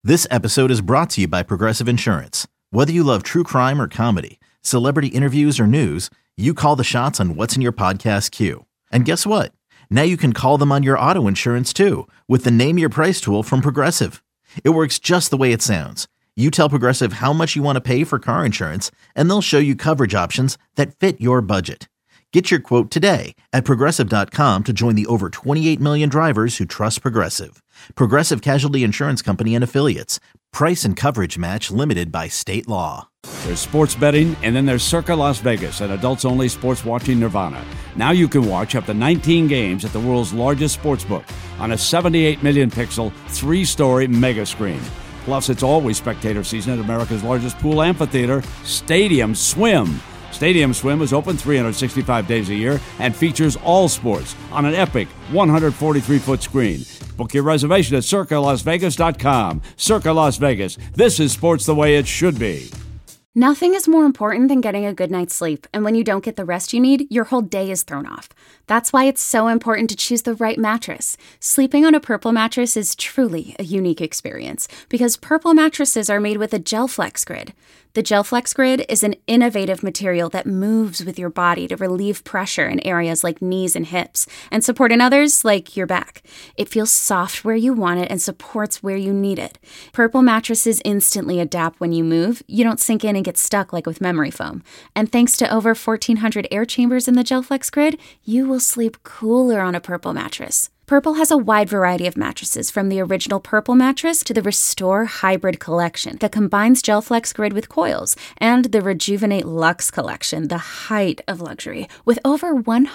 This episode is brought to you by Progressive Insurance. Whether you love true crime or comedy, celebrity interviews or news, you call the shots on what's in your podcast queue. And guess what? Now you can call them on your auto insurance too with the Name Your Price tool from Progressive. It works just the way it sounds. You tell Progressive how much you want to pay for car insurance, and they'll show you coverage options that fit your budget. Get your quote today at Progressive.com to join the over 28 million drivers who trust Progressive. Progressive Casualty Insurance Company and Affiliates. Price and coverage match limited by state law. There's sports betting, and then there's Circa Las Vegas, an adults-only sports watching nirvana. Now you can watch up to 19 games at the world's largest sportsbook on a 78 million pixel, 3-story mega screen. Plus, it's always spectator season at America's largest pool amphitheater, Stadium Swim. Stadium Swim is open 365 days a year and features all sports on an epic 143-foot screen. Book your reservation at CircaLasVegas.com. Circa Las Vegas. This is sports the way it should be. Nothing is more important than getting a good night's sleep, and when you don't get the rest you need, your whole day is thrown off. That's why it's so important to choose the right mattress. Sleeping on a Purple mattress is truly a unique experience because Purple mattresses are made with a GelFlex Grid. The GelFlex Grid is an innovative material that moves with your body to relieve pressure in areas like knees and hips and support in others like your back. It feels soft where you want it and supports where you need it. Purple mattresses instantly adapt when you move. You don't sink in and get stuck like with memory foam. And thanks to over 1,400 air chambers in the GelFlex Grid, you will sleep cooler on a Purple mattress. Purple has a wide variety of mattresses, from the original Purple mattress to the Restore Hybrid collection that combines GelFlex Grid with coils, and the Rejuvenate Luxe collection, the height of luxury, with over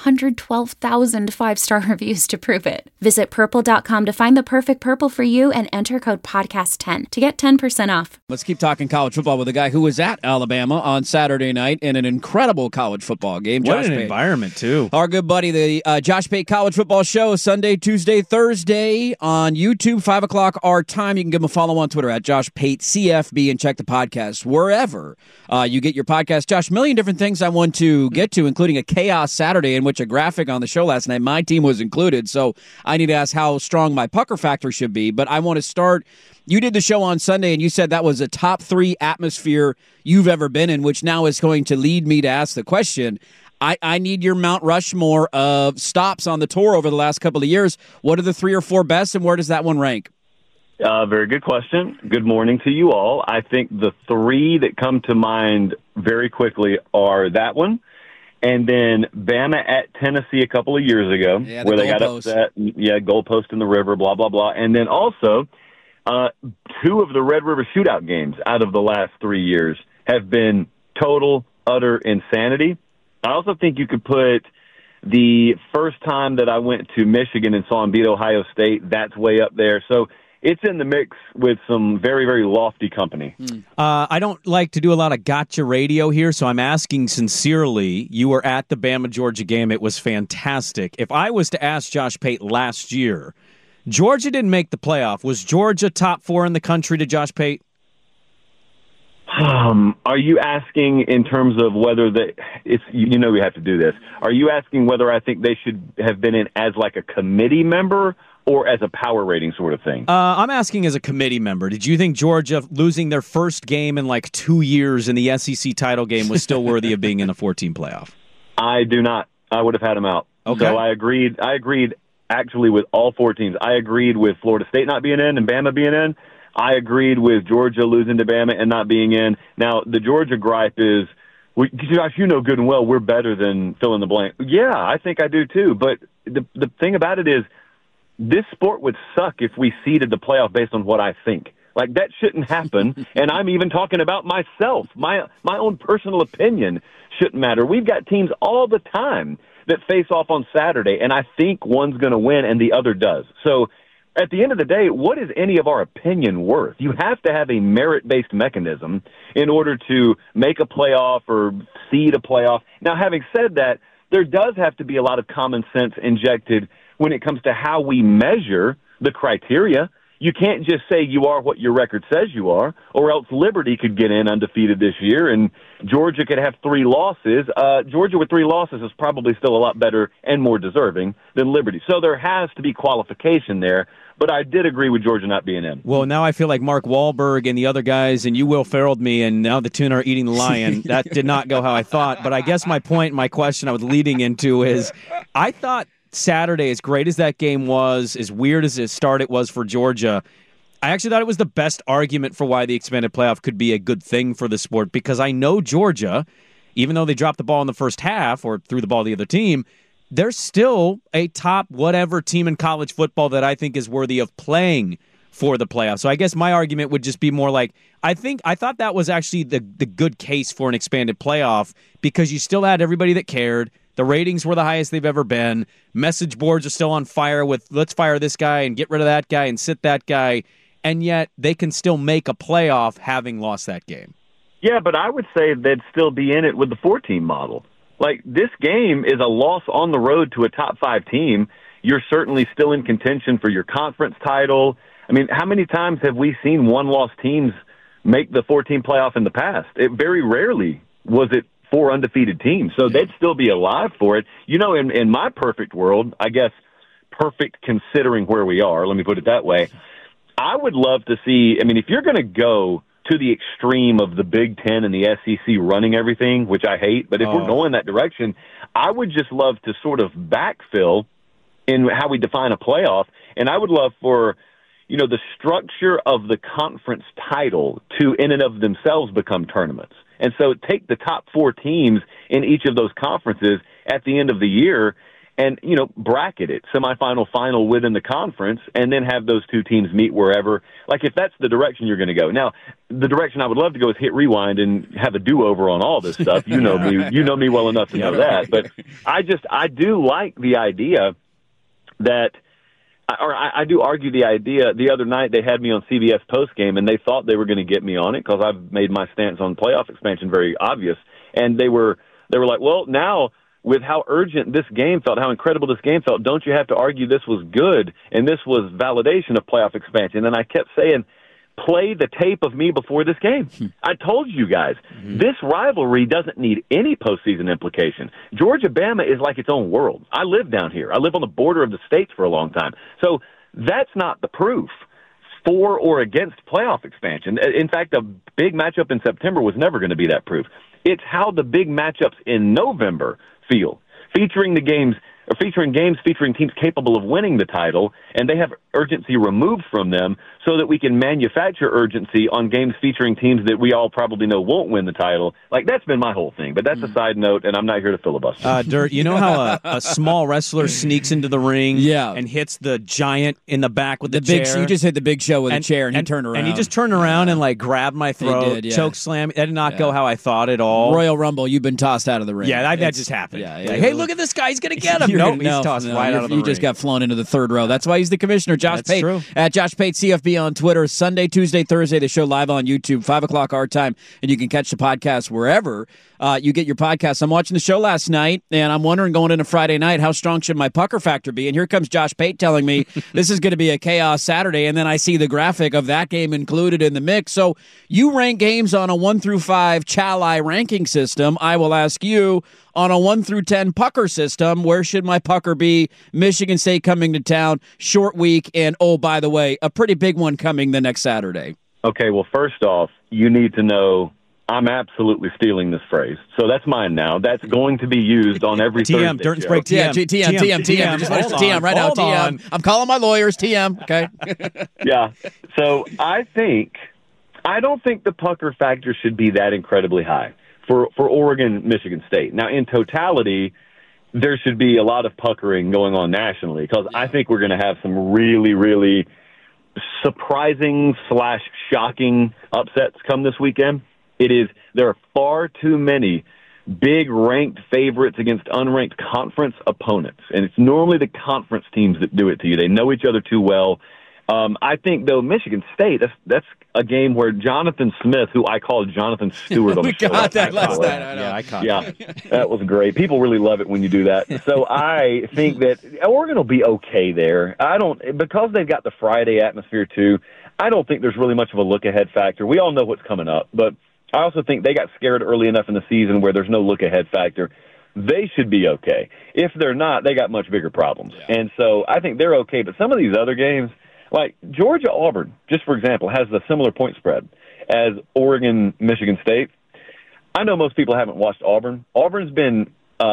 112,000 5-star reviews to prove it. Visit Purple.com to find the perfect Purple for you and enter code PODCAST10 to get 10% off. Let's keep talking college football with a guy who was at Alabama on Saturday night in an incredible college football game. What an environment, too. Our good buddy, the Josh Pate College Football Show, Sunday, Tuesday, Thursday on YouTube, 5 o'clock our time. You can give him a follow on Twitter at Josh Pate CFB and check the podcast wherever you get your podcast. Josh, a million different things I want to get to, including a Chaos Saturday in which a graphic on the show last night, my team was included, so I need to ask how strong my pucker factor should be. But I want to start. You did the show on Sunday, and you said that was a top 3 atmosphere you've ever been in, which now is going to lead me to ask the question. I need your Mount Rushmore of stops on the tour over the last couple of years. What are the 3 or 4 best, and where does that one rank? Very good question. Good morning to you all. I think the 3 that come to mind very quickly are that one, and then Bama at Tennessee a couple of years ago, where they got upset. Yeah, goalpost in the river, blah, blah, blah. And then also 2 of the Red River Shootout games out of the last 3 years have been total, utter insanity. I also think you could put the first time that I went to Michigan and saw them beat Ohio State, that's way up there. So it's in the mix with some very, very lofty company. I don't like to do a lot of gotcha radio here, so I'm asking sincerely. You were at the Bama-Georgia game. It was fantastic. If I was to ask Josh Pate last year, Georgia didn't make the playoff. Was Georgia top 4 in the country to Josh Pate? Are you asking in terms of whether we have to do this. Are you asking whether I think they should have been in as like a committee member or as a power rating sort of thing? I'm asking as a committee member. Did you think Georgia losing their first game in like 2 years in the SEC title game was still worthy of being in a 14 playoff? I do not. I would have had them out. Okay. So I agreed actually with all 4 teams. I agreed with Florida State not being in and Bama being in. I agreed with Georgia losing to Bama and not being in. Now, the Georgia gripe is, Josh, you know good and well we're better than fill in the blank. Yeah, I think I do too. But the thing about it is this sport would suck if we seeded the playoff based on what I think. Like, that shouldn't happen. And I'm even talking about myself. My own personal opinion shouldn't matter. We've got teams all the time that face off on Saturday, and I think one's going to win and the other does. So at the end of the day, what is any of our opinion worth? You have to have a merit-based mechanism in order to make a playoff or seed a playoff. Now, having said that, there does have to be a lot of common sense injected when it comes to how we measure the criteria. you can't just say you are what your record says you are, or else Liberty could get in undefeated this year, and Georgia could have 3 losses. Georgia with 3 losses is probably still a lot better and more deserving than Liberty. So there has to be qualification there, but I did agree with Georgia not being in. Well, now I feel like Mark Wahlberg and the other guys, and you Will Ferrelled me, and now the tuna are eating the lion. That did not go how I thought, but I guess my point, my question I was leading into is I thought Saturday, as great as that game was, as weird as the start it was for Georgia, I actually thought it was the best argument for why the expanded playoff could be a good thing for the sport, because I know Georgia, even though they dropped the ball in the first half or threw the ball to the other team, they're still a top whatever team in college football that I think is worthy of playing for the playoffs. So I guess my argument would just be more like, I thought that was actually the good case for an expanded playoff, because you still had everybody that cared. The ratings were the highest they've ever been. Message boards are still on fire with let's fire this guy and get rid of that guy and sit that guy. And yet they can still make a playoff having lost that game. Yeah, but I would say they'd still be in it with the 4-team model. Like, this game is a loss on the road to a top 5 team. You're certainly still in contention for your conference title. I mean, how many times have we seen one-loss teams make the 4-team playoff in the past? It very rarely was it 4 undefeated teams. So they'd still be alive for it. You know, in my perfect world, I guess perfect considering where we are, let me put it that way, I would love to see, I mean, if you're going to go to the extreme of the Big Ten and the SEC running everything, which I hate, but if we're going that direction, I would just love to sort of backfill in how we define a playoff. And I would love for, you know, the structure of the conference title to in and of themselves become tournaments. And so take the top 4 teams in each of those conferences at the end of the year and, you know, bracket it, semifinal, final within the conference, and then have those 2 teams meet wherever. Like, if that's the direction you're going to go. Now, the direction I would love to go is hit rewind and have a do-over on all this stuff. You know me well enough to know that. But I do like the idea that, or I do argue the idea. The other night they had me on CBS postgame, and they thought they were going to get me on it because I've made my stance on playoff expansion very obvious. And they were like, well, now with how urgent this game felt, how incredible this game felt, don't you have to argue this was good and this was validation of playoff expansion? And I kept saying, play the tape of me before this game. I told you guys, this rivalry doesn't need any postseason implication. Georgia-Bama is like its own world. I live down here. I live on the border of the states for a long time. So that's not the proof for or against playoff expansion. In fact, a big matchup in September was never going to be that proof. It's how the big matchups in November feel, featuring games featuring teams capable of winning the title, and they have urgency removed from them so that we can manufacture urgency on games featuring teams that we all probably know won't win the title. Like, that's been my whole thing, but that's a side note, and I'm not here to filibuster. Dirt, you know how a small wrestler sneaks into the ring and hits the giant in the back with the chair? You just hit the Big Show with a chair, and he turned around. And he just turned around and, like, grabbed my throat, choke slam. That did not go how I thought at all. Royal Rumble, you've been tossed out of the ring. Yeah, that just happened. Like, hey, look at this guy. He's going to get him. Nope, he's tossed right out of the ring. You just got flown into the third row. That's why he's the commissioner. Josh Pate at Josh Pate CFB on Twitter. Sunday, Tuesday, Thursday, the show live on YouTube, 5 o'clock our time, and you can catch the podcast wherever you get your podcasts. I'm watching the show last night, and I'm wondering going into Friday night, how strong should my pucker factor be? And here comes Josh Pate telling me this is going to be a chaos Saturday, and then I see the graphic of that game included in the mix. So you rank games on a 1 through 5 Chali ranking system. I will ask you, on a 1 through 10 pucker system, where should my pucker be? Michigan State coming to town, short week, and, oh, by the way, a pretty big one coming the next Saturday. Okay, well, first off, you need to know I'm absolutely stealing this phrase. So that's mine now. That's going to be used on every Thursday show. Dirt and Sprague, TM. TM. Just want TM right now, TM. I'm calling my lawyers, TM, okay? Yeah. So I don't think the pucker factor should be that incredibly high for Oregon, Michigan State. Now, in totality, there should be a lot of puckering going on nationally because I think we're going to have some really, really surprising / shocking upsets come this weekend. There are far too many big ranked favorites against unranked conference opponents, and it's normally the conference teams that do it to you. They know each other too well. I think, though, Michigan State, that's a game where Jonathan Smith, who I call Jonathan Stewart on the show. We got that last night. I know. Yeah, I caught that. That was great. People really love it when you do that. So I think that Oregon will be okay there. Because they've got the Friday atmosphere, too, I don't think there's really much of a look-ahead factor. We all know what's coming up, but I also think they got scared early enough in the season where there's no look-ahead factor. They should be okay. If they're not, they got much bigger problems. Yeah. And so I think they're okay. But some of these other games, like Georgia-Auburn, just for example, has the similar point spread as Oregon-Michigan State. I know most people haven't watched Auburn. Auburn's been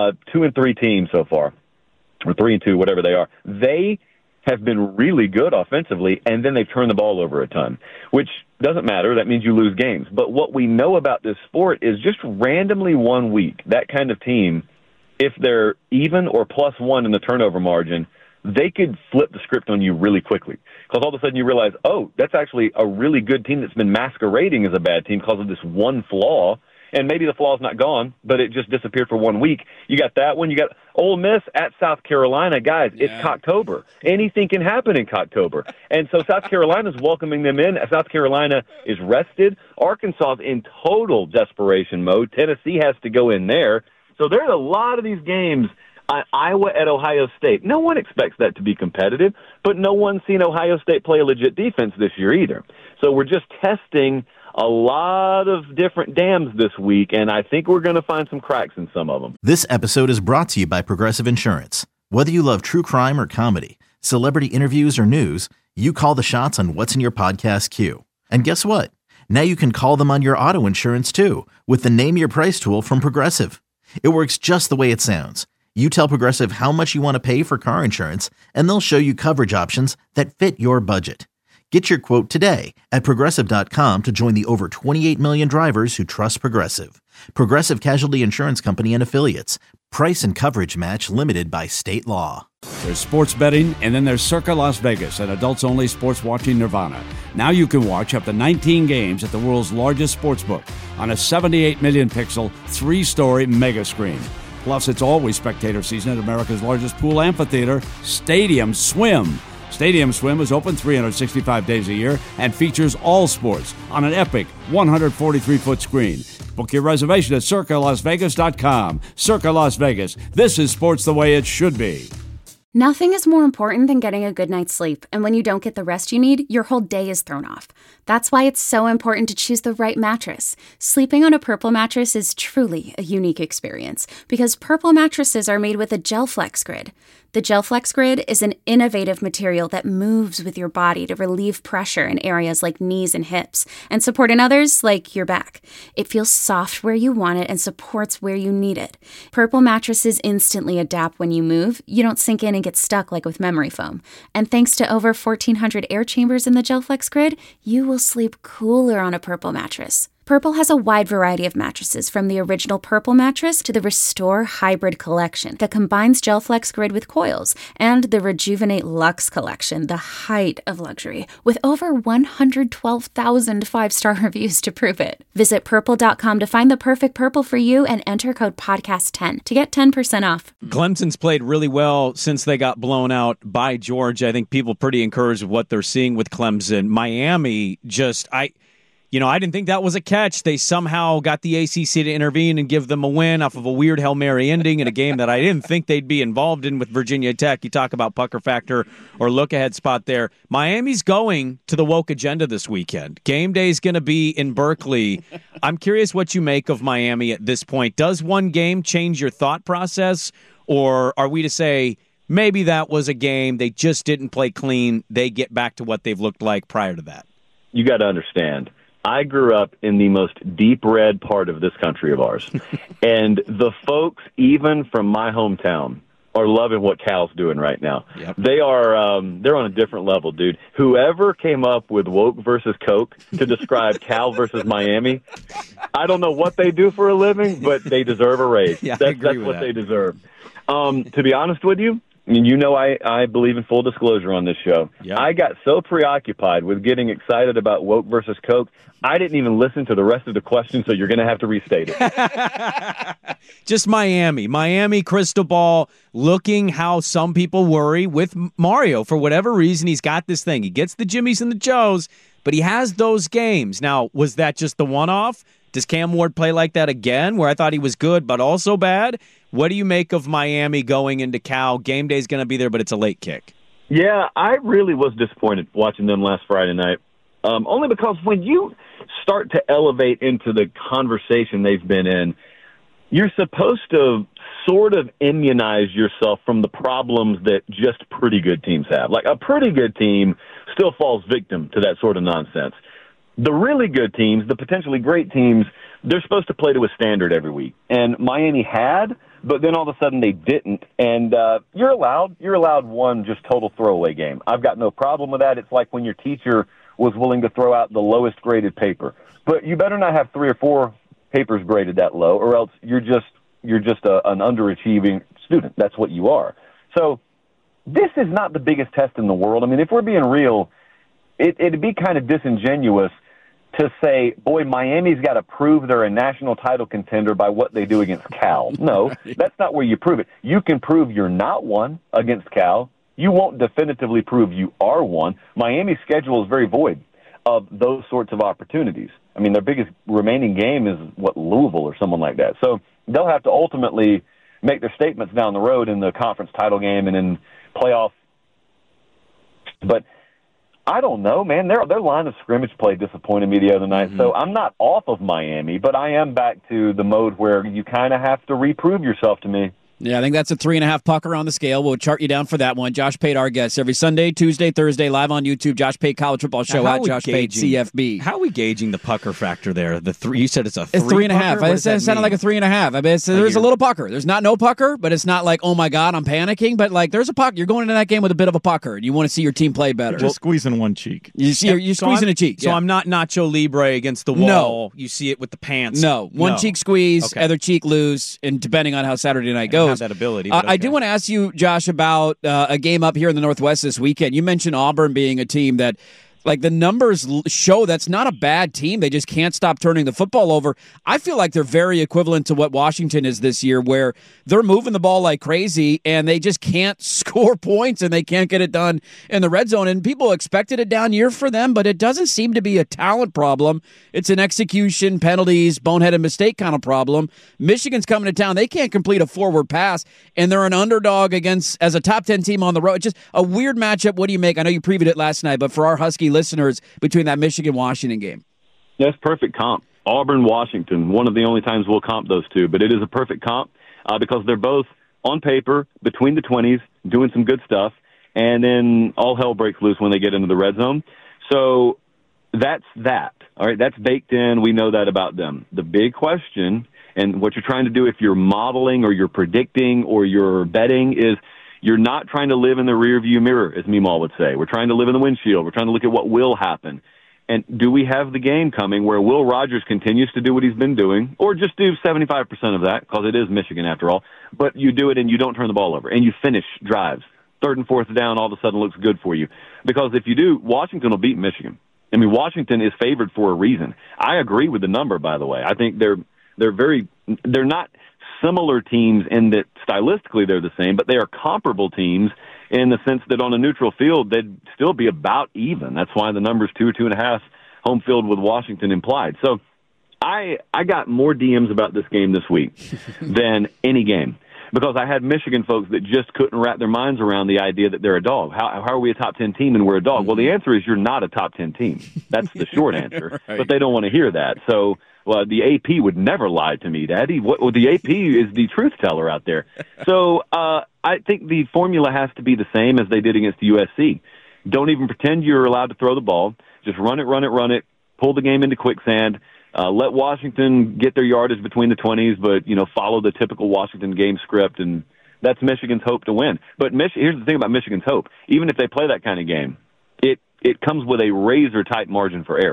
2-3 teams so far, or 3-2, whatever they are. They have been really good offensively, and then they've turned the ball over a ton, which doesn't matter. That means you lose games. But what we know about this sport is just randomly one week, that kind of team, if they're even or +1 in the turnover margin, they could flip the script on you really quickly. Because all of a sudden you realize, oh, that's actually a really good team that's been masquerading as a bad team because of this one flaw. And maybe the flaw's not gone, but it just disappeared for 1 week. You got that one. You got Ole Miss at South Carolina. Guys, It's Cocktober. Anything can happen in Cocktober. And so South Carolina's welcoming them in. South Carolina is rested. Arkansas is in total desperation mode. Tennessee has to go in there. So there's a lot of these games. Iowa at Ohio State. No one expects that to be competitive, but no one's seen Ohio State play a legit defense this year either. So we're just testing a lot of different dams this week, and I think we're going to find some cracks in some of them. This episode is brought to you by Progressive Insurance. Whether you love true crime or comedy, celebrity interviews or news, you call the shots on what's in your podcast queue. And guess what? Now you can call them on your auto insurance too with the Name Your Price tool from Progressive. It works just the way it sounds. You tell Progressive how much you want to pay for car insurance, and they'll show you coverage options that fit your budget. Get your quote today at Progressive.com to join the over 28 million drivers who trust Progressive. Progressive Casualty Insurance Company and Affiliates. Price and coverage match limited by state law. There's sports betting, and then there's Circa Las Vegas, an adults-only sports watching nirvana. Now you can watch up to 19 games at the world's largest sportsbook on a 78 million pixel, 3-story mega screen. Plus, it's always spectator season at America's largest pool amphitheater, Stadium Swim. Stadium Swim is open 365 days a year and features all sports on an epic 143-foot screen. Book your reservation at CircaLasVegas.com. Circa Las Vegas. This is sports the way it should be. Nothing is more important than getting a good night's sleep, and when you don't get the rest you need, your whole day is thrown off. That's why it's so important to choose the right mattress. Sleeping on a Purple mattress is truly a unique experience, because Purple mattresses are made with a GelFlex Grid. The GelFlex Grid is an innovative material that moves with your body to relieve pressure in areas like knees and hips, and support in others like your back. It feels soft where you want it and supports where you need it. Purple mattresses instantly adapt when you move. You don't sink in and get stuck like with memory foam. And thanks to over 1,400 air chambers in the GelFlex Grid, you will sleep cooler on a Purple mattress. Purple has a wide variety of mattresses, from the original Purple mattress to the Restore Hybrid collection that combines GelFlex Grid with coils, and the Rejuvenate Luxe collection, the height of luxury, with over 112,000 5-star reviews to prove it. Visit Purple.com to find the perfect Purple for you and enter code podcast10 to get 10% off. Clemson's played really well since they got blown out by Georgia. I think people are pretty encouraged with what they're seeing with Clemson. Miami I didn't think that was a catch. They somehow got the ACC to intervene and give them a win off of a weird Hail Mary ending in a game that I didn't think they'd be involved in with Virginia Tech. You talk about pucker factor or look-ahead spot there. Miami's going to the woke agenda this weekend. Game day is going to be in Berkeley. I'm curious what you make of Miami at this point. Does one game change your thought process, or are we to say maybe that was a game, they just didn't play clean, they get back to what they've looked like prior to that? You got to understand, I grew up in the most deep red part of this country of ours. And the folks, even from my hometown, are loving what Cal's doing right now. Yep. They are they're on a different level, dude. Whoever came up with woke versus Coke to describe Cal versus Miami, I don't know what they do for a living, but they deserve a raise. Yeah, that's what they deserve. To be honest with you, and you know I believe in full disclosure on this show. Yep. I got so preoccupied with getting excited about woke versus Coke, I didn't even listen to the rest of the question, so you're going to have to restate it. Just Miami crystal ball, looking how some people worry with Mario. For whatever reason, he's got this thing. He gets the Jimmies and the Joes, but he has those games. Now, was that just the one-off? Does Cam Ward play like that again, where I thought he was good but also bad? What do you make of Miami going into Cal? Game day's going to be there, but it's a late kick. Yeah, I really was disappointed watching them last Friday night. Only because when you start to elevate into the conversation they've been in, you're supposed to sort of immunize yourself from the problems that just pretty good teams have. Like, a pretty good team still falls victim to that sort of nonsense. The really good teams, the potentially great teams, they're supposed to play to a standard every week. And Miami had, but then all of a sudden they didn't. And you're allowed one just total throwaway game. I've got no problem with that. It's like when your teacher was willing to throw out the lowest graded paper. But you better not have 3 or 4 papers graded that low, or else you're just an underachieving student. That's what you are. So this is not the biggest test in the world. I mean, if we're being real, it'd be kind of disingenuous to say, boy, Miami's got to prove they're a national title contender by what they do against Cal. No, that's not where you prove it. You can prove you're not one against Cal. You won't definitively prove you are one. Miami's schedule is very void of those sorts of opportunities. I mean, their biggest remaining game is, Louisville or someone like that. So they'll have to ultimately make their statements down the road in the conference title game and in playoff. But I don't know, man. Their line of scrimmage play disappointed me the other night. So I'm not off of Miami, but I am back to the mode where you kind of have to reprove yourself to me. Yeah, I think that's a 3.5 pucker on the scale. We'll chart you down for that one. Josh Pate, our guest, every Sunday, Tuesday, Thursday, live on YouTube. Josh Pate College Football Show at Josh Pate CFB. How are we gauging the pucker factor there? You said it's a 3. It's 3.5. It sounded like a 3.5. I mean, there's a little pucker. There's not no pucker, but it's not like, oh my God, I'm panicking. But like, there's a pucker. You're going into that game with a bit of a pucker, and you want to see your team play better. Just squeezing one cheek. You're squeezing a cheek. So I'm not Nacho Libre against the wall. No. You see it with the pants. No. One cheek squeeze, other cheek loose, and depending on how Saturday night goes. I have that ability. I do want to ask you, Josh, about a game up here in the Northwest this weekend. You mentioned Auburn being a team that, like, the numbers show that's not a bad team. They just can't stop turning the football over. I feel like they're very equivalent to what Washington is this year, where they're moving the ball like crazy and they just can't score points and they can't get it done in the red zone. And people expected a down year for them, but it doesn't seem to be a talent problem. It's an execution, penalties, boneheaded mistake kind of problem. Michigan's coming to town. They can't complete a forward pass, and they're an underdog as a top 10 team on the road. It's just a weird matchup. What do you make? I know you previewed it last night, but for our Husky listeners, between that Michigan-Washington game. That's perfect comp. Auburn-Washington, one of the only times we'll comp those two, but it is a perfect comp because they're both on paper, between the 20s, doing some good stuff, and then all hell breaks loose when they get into the red zone. So that's that. All right, that's baked in. We know that about them. The big question, and what you're trying to do if you're modeling or you're predicting or you're betting, is you're not trying to live in the rearview mirror, as Meemaw would say. We're trying to live in the windshield. We're trying to look at what will happen. And do we have the game coming where Will Rogers continues to do what he's been doing, or just do 75% of that, because it is Michigan after all, but you do it and you don't turn the ball over, and you finish drives. 3rd and 4th down all of a sudden looks good for you. Because if you do, Washington will beat Michigan. I mean, Washington is favored for a reason. I agree with the number, by the way. I think they're not similar teams in that stylistically they're the same, but they are comparable teams in the sense that on a neutral field they'd still be about even. That's why the number's 2.5 home field with Washington implied. So I got more DMs about this game this week than any game, because I had Michigan folks that just couldn't wrap their minds around the idea that they're a dog. How are we a top 10 team and we're a dog? Well, the answer is you're not a top 10 team. That's the short answer, right. But they don't want to hear that. So well, the AP would never lie to me, Daddy. The AP is the truth teller out there. So I think the formula has to be the same as they did against USC. Don't even pretend you're allowed to throw the ball. Just run it, pull the game into quicksand. Let Washington get their yardage between the 20s, but follow the typical Washington game script, and that's Michigan's hope to win. But here's the thing about Michigan's hope. Even if they play that kind of game, it comes with a razor-tight margin for error.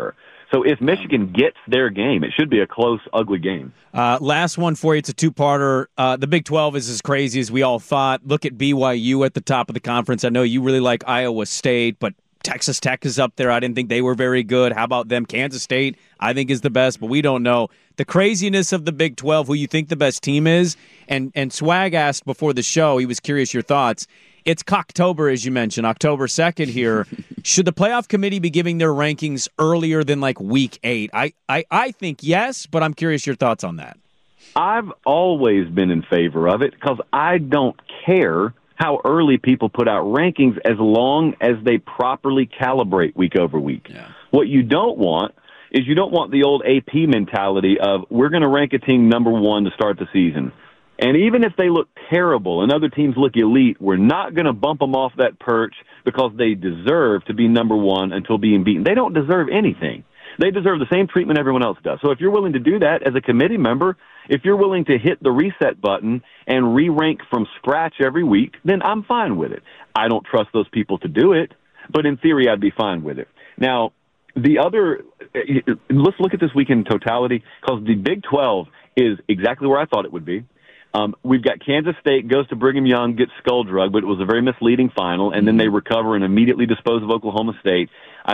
So if Michigan gets their game, it should be a close, ugly game. Last one for you. It's a two-parter. The Big 12 is as crazy as we all thought. Look at BYU at the top of the conference. I know you really like Iowa State, but Texas Tech is up there. I didn't think they were very good. How about them? Kansas State, I think, is the best, but we don't know. The craziness of the Big 12, who you think the best team is, and Swag asked before the show, he was curious your thoughts. It's Cocktober, as you mentioned, October 2nd here. Should the playoff committee be giving their rankings earlier than like week 8? I think yes, but I'm curious your thoughts on that. I've always been in favor of it because I don't care how early people put out rankings as long as they properly calibrate week over week. Yeah. What you don't want is you don't want the old AP mentality of we're going to rank a team number 1 to start the season. And even if they look terrible and other teams look elite, we're not going to bump them off that perch because they deserve to be number 1 until being beaten. They don't deserve anything. They deserve the same treatment everyone else does. So if you're willing to do that as a committee member, if you're willing to hit the reset button and re-rank from scratch every week, then I'm fine with it. I don't trust those people to do it, but in theory, I'd be fine with it. Now, let's look at this week in totality, because the Big 12 is exactly where I thought it would be. We've got Kansas State goes to Brigham Young, gets skull drug, but it was a very misleading final, and then they recover and immediately dispose of Oklahoma State.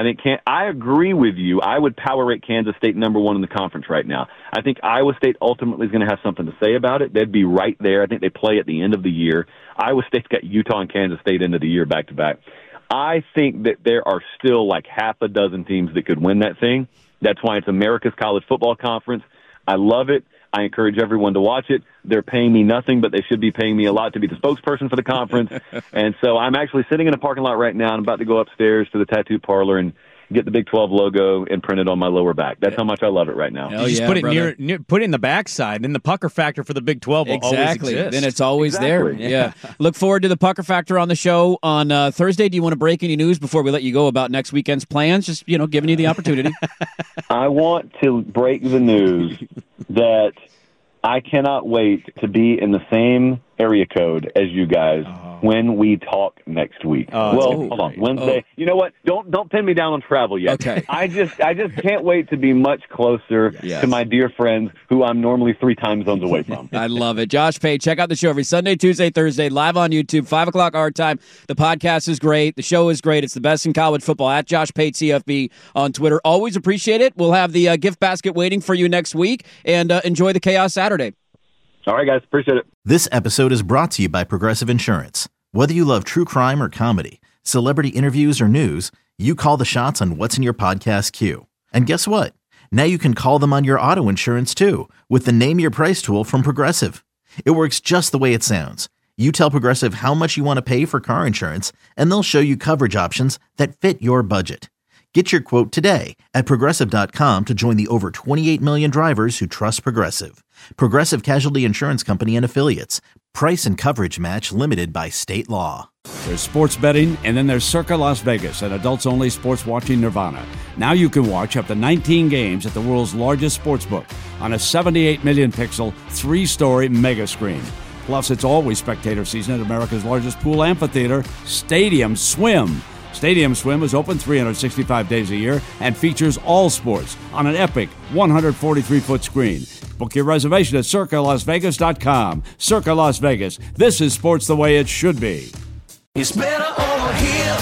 I agree with you. I would power rate Kansas State number 1 in the conference right now. I think Iowa State ultimately is going to have something to say about it. They'd be right there. I think they play at the end of the year. Iowa State's got Utah and Kansas State end of the year back to back. I think that there are still like half a dozen teams that could win that thing. That's why it's America's College Football Conference. I love it. I encourage everyone to watch it. They're paying me nothing, but they should be paying me a lot to be the spokesperson for the conference. And so I'm actually sitting in a parking lot right now. I'm about to go upstairs to the tattoo parlor and get the Big 12 logo and print it on my lower back. That's how much I love it right now. You just put it put it in the backside, then the pucker factor for the Big 12 will always exist. Then it's always there. Yeah. Look forward to the pucker factor on the show on Thursday. Do you want to break any news before we let you go about next weekend's plans? Just, giving you the opportunity. I want to break the news that I cannot wait to be in the same area code as you guys when we talk next week. Hold on, Wednesday. You know what? Don't pin me down on travel yet. Okay. I just can't wait to be much closer to my dear friends who I'm normally 3 time zones away from. I love it. Josh Pate, check out the show every Sunday, Tuesday, Thursday, live on YouTube, 5 o'clock our time. The podcast is great. The show is great. It's the best in college football. At Josh Pate CFB on Twitter. Always appreciate it. We'll have the gift basket waiting for you next week, and enjoy the Chaos Saturday. All right, guys. Appreciate it. This episode is brought to you by Progressive Insurance. Whether you love true crime or comedy, celebrity interviews or news, you call the shots on what's in your podcast queue. And guess what? Now you can call them on your auto insurance too with the Name Your Price tool from Progressive. It works just the way it sounds. You tell Progressive how much you want to pay for car insurance, and they'll show you coverage options that fit your budget. Get your quote today at Progressive.com to join the over 28 million drivers who trust Progressive. Progressive Casualty Insurance Company and Affiliates. Price and coverage match limited by state law. There's sports betting, and then there's Circa Las Vegas, an adults-only sports watching nirvana. Now you can watch up to 19 games at the world's largest sportsbook on a 78 million pixel, 3-story mega screen. Plus, it's always spectator season at America's largest pool amphitheater, Stadium Swim. Stadium Swim is open 365 days a year and features all sports on an epic 143-foot screen. Book your reservation at CircaLasVegas.com. Circa Las Vegas. This is sports the way it should be. It's better over here.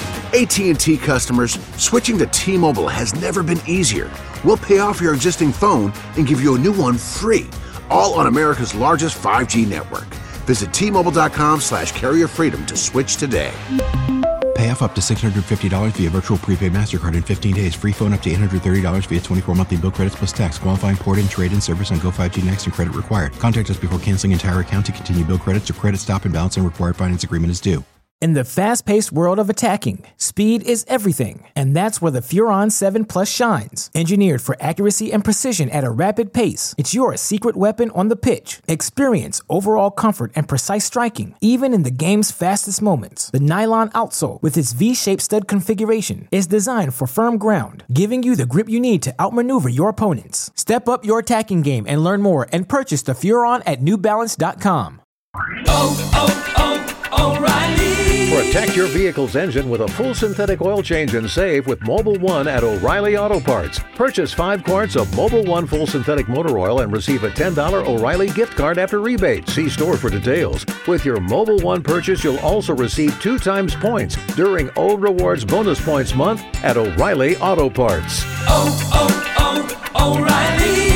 AT&T customers, switching to T-Mobile has never been easier. We'll pay off your existing phone and give you a new one free, all on America's largest 5G network. Visit T-Mobile.com/carrierfreedom to switch today. Pay off up to $650 via virtual prepaid MasterCard in 15 days. Free phone up to $830 via 24 monthly bill credits plus tax. Qualifying port-in, trade-in service on Go5G Next and credit required. Contact us before canceling entire account to continue bill credits or credit stop and balance and required finance agreement is due. In the fast-paced world of attacking, speed is everything, and that's where the Furon 7 Plus shines. Engineered for accuracy and precision at a rapid pace, it's your secret weapon on the pitch. Experience overall comfort and precise striking, even in the game's fastest moments. The nylon outsole, with its V-shaped stud configuration, is designed for firm ground, giving you the grip you need to outmaneuver your opponents. Step up your attacking game and learn more and purchase the Furon at NewBalance.com. O'Reilly. Protect your vehicle's engine with a full synthetic oil change and save with Mobil 1 at O'Reilly Auto Parts. Purchase 5 quarts of Mobil 1 full synthetic motor oil and receive a $10 O'Reilly gift card after rebate. See store for details. With your Mobil 1 purchase, you'll also receive 2 times points during O Rewards Bonus Points Month at O'Reilly Auto Parts. O'Reilly.